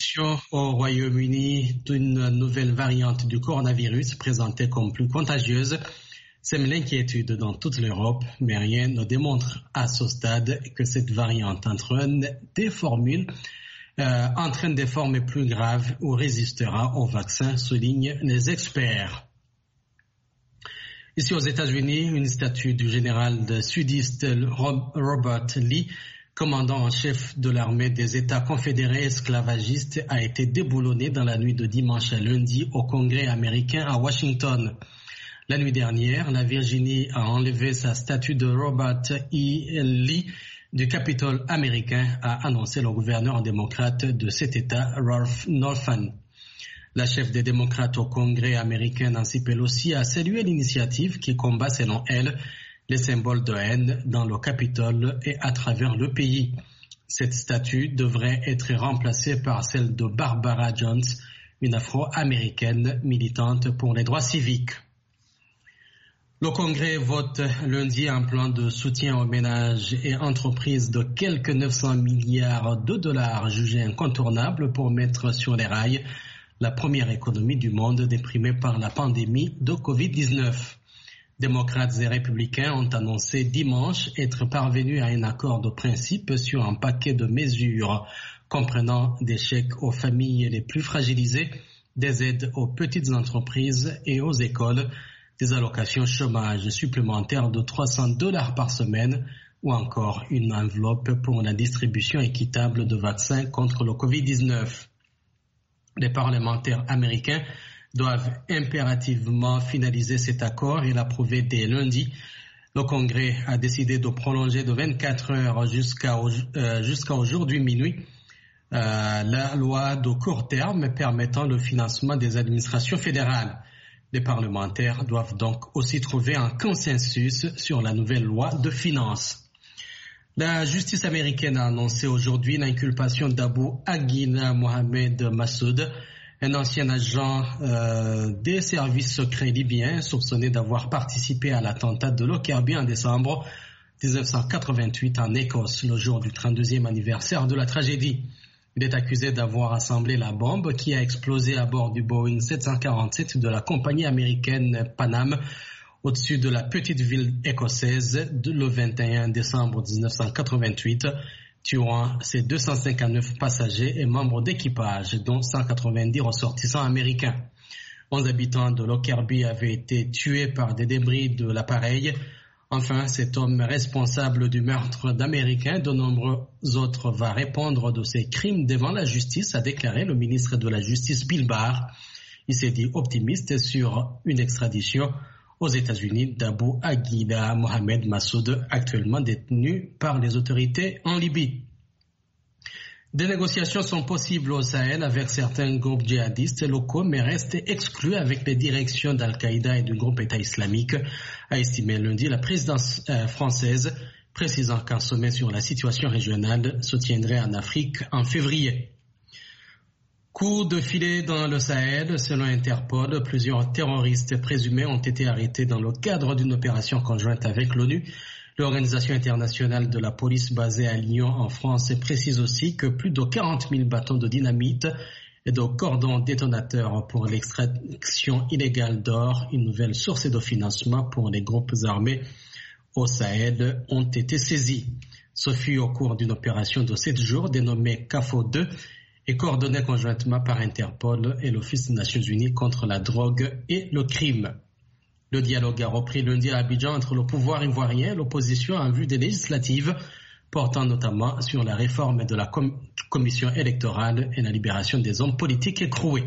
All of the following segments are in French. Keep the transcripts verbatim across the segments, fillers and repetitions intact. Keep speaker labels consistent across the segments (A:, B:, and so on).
A: Au Royaume-Uni d'une nouvelle variante du coronavirus présentée comme plus contagieuse sème l'inquiétude dans toute l'Europe, mais rien ne démontre à ce stade que cette variante entraîne des formules, euh, entraîne des formes plus graves ou résistera au vaccin, soulignent les experts. Ici aux États-Unis, une statue du général de sudiste Robert Lee, commandant en chef de l'armée des États confédérés esclavagistes, a été déboulonnée dans la nuit de dimanche à lundi au Congrès américain à Washington. La nuit dernière, la Virginie a enlevé sa statue de Robert E. Lee du Capitole américain, a annoncé le gouverneur démocrate de cet État, Ralph Northam. La chef des démocrates au Congrès américain, Nancy Pelosi, a salué l'initiative qui combat, selon elle, les symboles de haine dans le Capitole et à travers le pays. Cette statue devrait être remplacée par celle de Barbara Jones, une afro-américaine militante pour les droits civiques. Le Congrès vote lundi un plan de soutien aux ménages et entreprises de quelques neuf cents milliards de dollars jugé incontournable pour mettre sur les rails la première économie du monde déprimée par la pandémie de covid dix-neuf. Démocrates et républicains ont annoncé dimanche être parvenus à un accord de principe sur un paquet de mesures comprenant des chèques aux familles les plus fragilisées, des aides aux petites entreprises et aux écoles, des allocations chômage supplémentaires de trois cents dollars par semaine ou encore une enveloppe pour la distribution équitable de vaccins contre le covid dix-neuf. Les parlementaires américains doivent impérativement finaliser cet accord et l'approuver dès lundi. Le Congrès a décidé de prolonger de vingt-quatre heures jusqu'à euh, jusqu'à aujourd'hui minuit euh, la loi de court terme permettant le financement des administrations fédérales. Les parlementaires doivent donc aussi trouver un consensus sur la nouvelle loi de finances. La justice américaine a annoncé aujourd'hui l'inculpation d'Abu Aghila Mohamed Massoud, un ancien agent euh, des services secrets libyens soupçonné d'avoir participé à l'attentat de Lockerbie en décembre dix-neuf cent quatre-vingt-huit en Écosse, le jour du trente-deuxième anniversaire de la tragédie. Il est accusé d'avoir assemblé la bombe qui a explosé à bord du Boeing sept cent quarante-sept de la compagnie américaine Pan Am au-dessus de la petite ville écossaise le vingt et un décembre dix-neuf cent quatre-vingt-huit, tuant ses deux cent cinquante-neuf passagers et membres d'équipage, dont cent quatre-vingt-dix ressortissants américains. onze habitants de Lockerbie avaient été tués par des débris de l'appareil. Enfin, cet homme responsable du meurtre d'Américains, de nombreux autres, va répondre de ses crimes devant la justice, a déclaré le ministre de la Justice Bill Barr. Il s'est dit optimiste sur une extradition aux États-Unis d'Abu Aghila Mohamed Massoud, actuellement détenu par les autorités en Libye. Des négociations sont possibles au Sahel avec certains groupes djihadistes locaux, mais restent exclus avec les directions d'Al-Qaïda et du groupe État islamique, a estimé lundi la présidence euh, française, précisant qu'un sommet sur la situation régionale se tiendrait en Afrique en février. Coup de filet dans le Sahel, selon Interpol, plusieurs terroristes présumés ont été arrêtés dans le cadre d'une opération conjointe avec l'ONU. L'Organisation internationale de la police basée à Lyon en France précise aussi que plus de quarante mille bâtons de dynamite et de cordons détonateurs pour l'extraction illégale d'or, une nouvelle source de financement pour les groupes armés au Sahel, ont été saisis. Ce fut au cours d'une opération de sept jours dénommée C A F O deux et coordonnée conjointement par Interpol et l'Office des Nations Unies contre la drogue et le crime. Le dialogue a repris lundi à Abidjan entre le pouvoir ivoirien et l'opposition en vue des législatives, portant notamment sur la réforme de la com- commission électorale et la libération des hommes politiques écroués.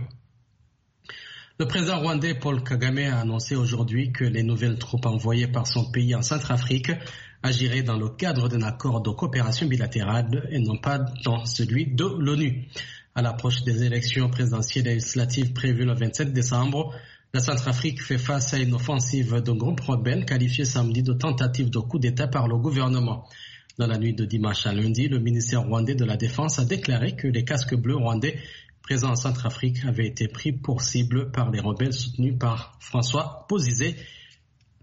A: Le président rwandais Paul Kagame a annoncé aujourd'hui que les nouvelles troupes envoyées par son pays en Centrafrique agiraient dans le cadre d'un accord de coopération bilatérale et non pas dans celui de l'ONU. À l'approche des élections présidentielles et législatives prévues le vingt-sept décembre, la Centrafrique fait face à une offensive d'un groupe rebelle qualifié samedi de tentative de coup d'État par le gouvernement. Dans la nuit de dimanche à lundi, le ministère rwandais de la Défense a déclaré que les casques bleus rwandais présents en Centrafrique avaient été pris pour cible par les rebelles soutenus par François Bozizé, qui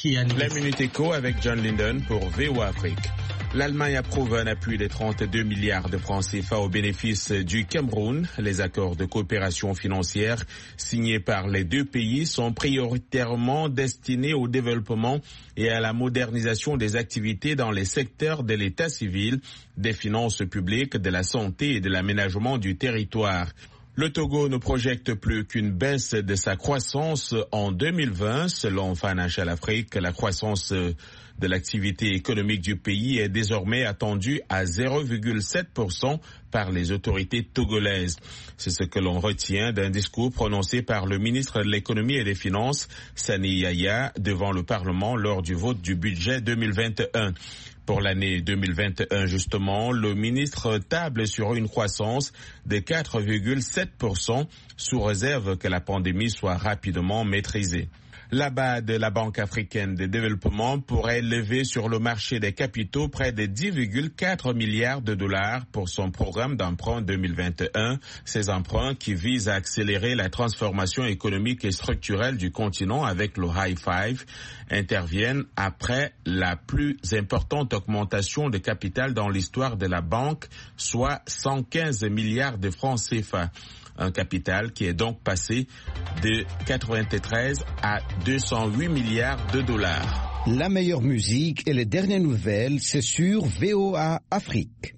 A: qui anime.
B: La Minute Éco avec John Linden pour V O A Afrique. L'Allemagne approuve un appui de trente-deux milliards de francs C F A au bénéfice du Cameroun. Les accords de coopération financière signés par les deux pays sont prioritairement destinés au développement et à la modernisation des activités dans les secteurs de l'état civil, des finances publiques, de la santé et de l'aménagement du territoire. Le Togo ne projette plus qu'une baisse de sa croissance en deux mille vingt. Selon Financial Afrique, la croissance de l'activité économique du pays est désormais attendue à zéro virgule sept pour cent par les autorités togolaises. C'est ce que l'on retient d'un discours prononcé par le ministre de l'économie et des finances, Sani Yaya, devant le Parlement lors du vote du budget deux mille vingt et un. Pour l'année deux mille vingt et un, justement, le ministre table sur une croissance de quatre virgule sept pour cent sous réserve que la pandémie soit rapidement maîtrisée. La B A D de la Banque africaine de développement pourrait lever sur le marché des capitaux près de dix virgule quatre milliards de dollars pour son programme d'emprunt deux mille vingt et un. Ces emprunts qui visent à accélérer la transformation économique et structurelle du continent avec le High Five interviennent après la plus importante augmentation de capital dans l'histoire de la banque, soit cent quinze milliards de francs C F A. Un capital qui est donc passé de quatre-vingt-treize à deux cent huit milliards de dollars.
C: La meilleure musique et les dernières nouvelles, c'est sur V O A Afrique.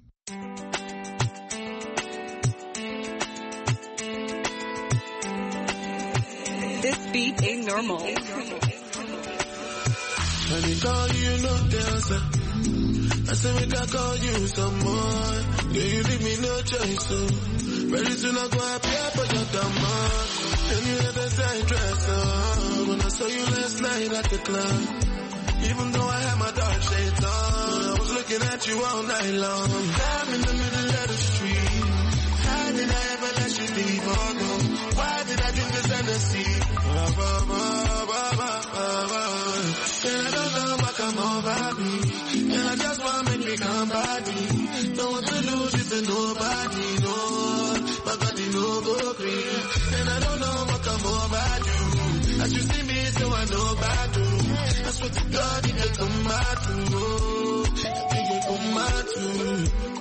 D: This beat ain't normal.
E: When they call you, you no answer. I say make I call you some more. Yeah, you leave me no choice, so very soon I go appear for your demand. And you let the side dress on. When I saw you last night at the club, even though I had my dark shades on, I was looking at you all night long. I'm in the middle of the street. How did I ever let you leave? Oh no, why did I drink this Hennessy? Bah, bah, bah, bah, bah, bah, bah. And I don't know what come over me. And I just want to make me come body. Don't want to lose it to nobody, no. My body no go green. And I don't know what come over you. As you see me, so I know about you. I swear to God, you can come out to. You can come out to.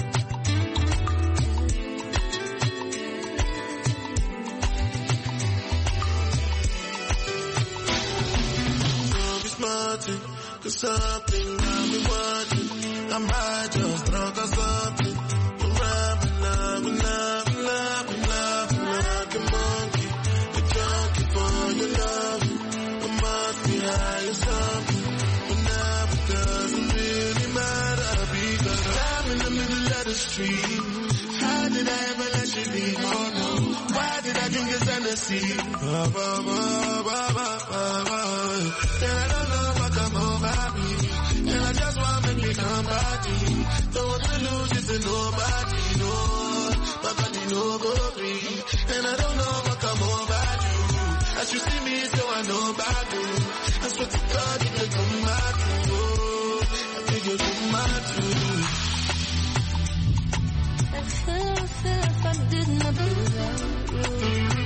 E: Cause something I've been wanting, I might just drunk or something. I'm rapping, loving, loving, loving, loving like a monkey. A junkie for your love. I must be high or something. But now it doesn't really matter because I'm in the middle of the street. How did I ever let you leave? Oh no, why did I drink this Hennessy? Ba, ba, ba, ba, ba, ba, ba. And I don't know what come over me. And I just want to make me come body. Don't want to lose it to nobody, no. My body no go free. And I don't know what come over you. As you see me, so I know about you. I swear to God, you can come out to. Oh, I think you come out to.
F: I feel, I feel if I did not do that.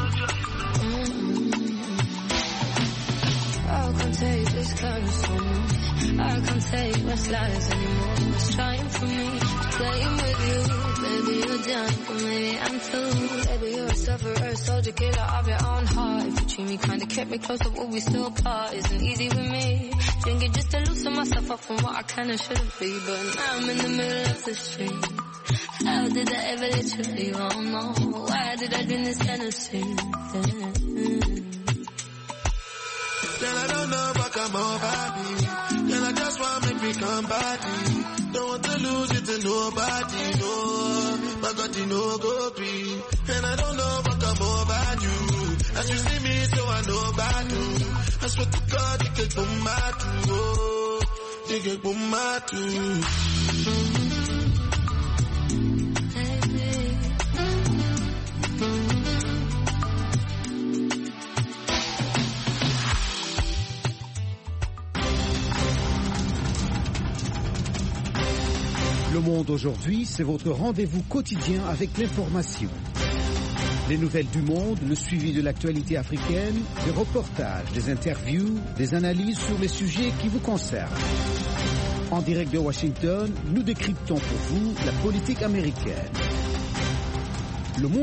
F: I can't take this kind of song. I can't take my lies anymore. It's trying for me to play with you. Baby, you're done, but maybe I'm too. Baby, you're a sufferer, a soldier, killer of your own heart. If you treat me kinda, kept me close, but we still apart. Isn't easy with me. Drink it just to loosen myself up from what I kinda shouldn't be. But now I'm in the middle of the street. How did I ever let you leave? Oh no, why did I do this Hennessy?
E: Then I don't know what come over me. Then I just want to make me come body. Don't want to lose it to nobody, no. My body no go be. And I don't know what come over you. As you see me, so I know about you. I swear to God, you can come my too. Oh, you can come my too.
C: Le Monde aujourd'hui, c'est votre rendez-vous quotidien avec l'information. Les nouvelles du monde, le suivi de l'actualité africaine, des reportages, des interviews, des analyses sur les sujets qui vous concernent. En direct de Washington, nous décryptons pour vous la politique américaine. Le monde